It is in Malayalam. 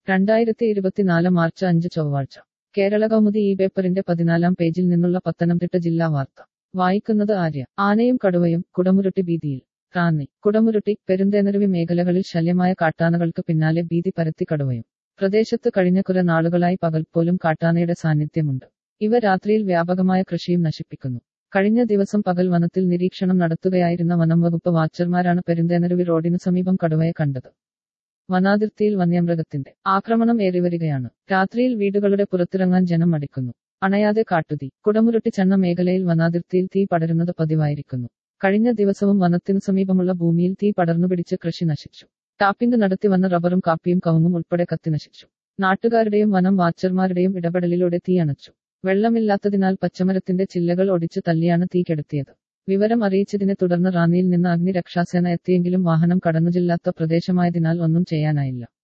2024 മാർച്ച് 5 ചൊവ്വാഴ്ച കേരള കൗമുദി ഈ പേപ്പറിന്റെ 14-ാം പേജിൽ നിന്നുള്ള പത്തനംതിട്ട ജില്ലാ വാർത്ത വായിക്കുന്നത് ആര്യ. ആനയും കടുവയും കുടമുരുട്ടി ഭീതിയിൽ. റാന്നി. കുടമുരുട്ടി പെരുന്തേനരുവി മേഖലകളിൽ ശല്യമായ കാട്ടാനകൾക്ക് പിന്നാലെ ഭീതി പരത്തി കടുവയും. പ്രദേശത്ത് കഴിഞ്ഞ കുറെ നാളുകളായി പകൽപ്പോലും കാട്ടാനയുടെ സാന്നിധ്യമുണ്ട്. ഇവ രാത്രിയിൽ വ്യാപകമായ കൃഷിയും നശിപ്പിക്കുന്നു. കഴിഞ്ഞ ദിവസം പകൽ വനത്തിൽ നിരീക്ഷണം നടത്തുകയായിരുന്ന വനം വകുപ്പ് വാച്ചർമാരാണ് പെരുന്തേനരുവി റോഡിനു സമീപം കടുവയെ കണ്ടത്. വനാതിർത്തിയിൽ വന്യമൃഗത്തിന്റെ ആക്രമണം ഏറിവരികയാണ്. രാത്രിയിൽ വീടുകളുടെ പുറത്തിറങ്ങാൻ ജനം മടിക്കുന്നു. അണയാതെ കാട്ടുതീ. കുടമുരുട്ടി ചന്ന മേഖലയിൽ വനാതിർത്തിയിൽ തീ പടരുന്നത് പതിവായിരിക്കുന്നു. കഴിഞ്ഞ ദിവസവും വനത്തിനു സമീപമുള്ള ഭൂമിയിൽ തീ പടർന്നുപിടിച്ച് കൃഷി നശിച്ചു. ടാപ്പിംഗ് നടത്തി വന്ന റബ്ബറും കാപ്പിയും കവുങ്ങും ഉൾപ്പെടെ കത്തിനശിച്ചു. നാട്ടുകാരുടെയും വനം വാച്ചർമാരുടെയും ഇടപെടലിലൂടെ തീ അണച്ചു. വെള്ളമില്ലാത്തതിനാൽ പച്ചമരത്തിന്റെ ചില്ലകൾ ഒടിച്ചു തല്ലിയാണ് തീ കെടുത്തിയത്. വിവരം അറിയിച്ചതിനെ തുടർന്ന് റാന്നിയിൽ നിന്ന് അഗ്നിരക്ഷാസേന എത്തിയെങ്കിലും വാഹനം കടന്നുചെല്ലാത്ത പ്രദേശമായതിനാൽ ഒന്നും ചെയ്യാനായില്ല.